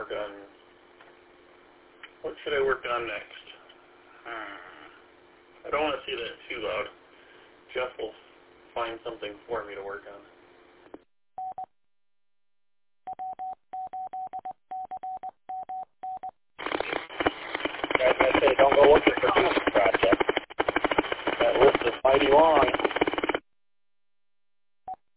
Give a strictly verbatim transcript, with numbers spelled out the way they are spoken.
work on? What should I work on next? Hmm. I don't want to see that too loud. Jeff will find something for me to work on. Guys, I say don't go looking for doing this project. That list is mighty long.